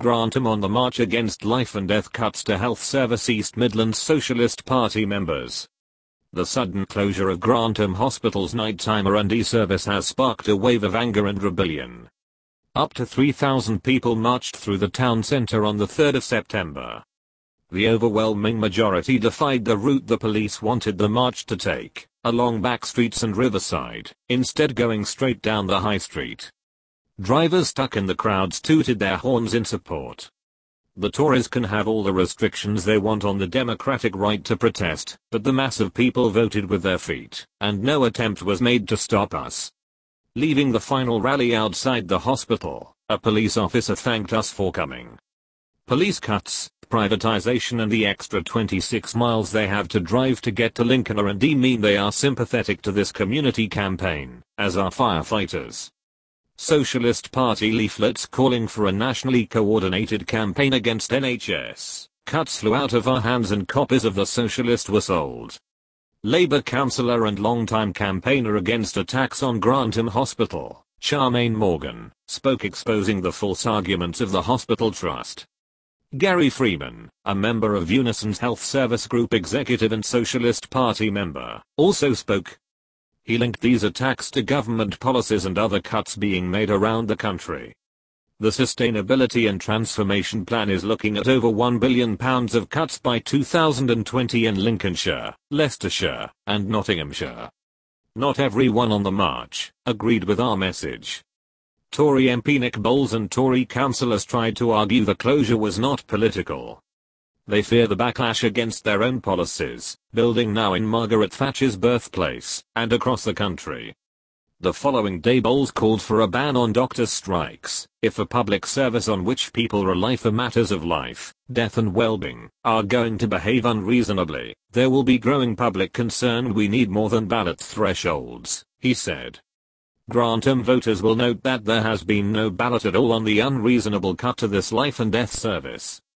Grantham on the march against life and death cuts to Health Service. East Midlands Socialist Party members. The sudden closure of Grantham Hospital's nighttime R&D service has sparked a wave of anger and rebellion. Up to 3,000 people marched through the town centre on the 3rd of September. The overwhelming majority defied the route the police wanted the march to take, along back streets and Riverside, instead going straight down the high street. Drivers stuck in the crowds tooted their horns in support. The Tories can have all the restrictions they want on the democratic right to protest, but the mass of people voted with their feet, and no attempt was made to stop us. Leaving the final rally outside the hospital, a police officer thanked us for coming. Police cuts, privatization and the extra 26 miles they have to drive to get to Lincoln R&D mean they are sympathetic to this community campaign, as are firefighters. Socialist Party leaflets calling for a nationally coordinated campaign against NHS cuts flew out of our hands and copies of the Socialist were sold. Labour councillor and long-time campaigner against attacks on Grantham Hospital, Charmaine Morgan, spoke exposing the false arguments of the hospital trust. Gary Freeman, a member of Unison's Health Service Group executive and Socialist Party member, also spoke. He linked these attacks to government policies and other cuts being made around the country. The Sustainability and Transformation Plan is looking at over £1 billion of cuts by 2020 in Lincolnshire, Leicestershire, and Nottinghamshire. Not everyone on the march agreed with our message. Tory MP Nick Bowles and Tory councillors tried to argue the closure was not political. They fear the backlash against their own policies, building now in Margaret Thatcher's birthplace, and across the country. The following day Bowles called for a ban on doctors' strikes, if a public service on which people rely for matters of life, death and well-being, are going to behave unreasonably, there will be growing public concern. We need more than ballot thresholds, he said. Grantham voters will note that there has been no ballot at all on the unreasonable cut to this life and death service.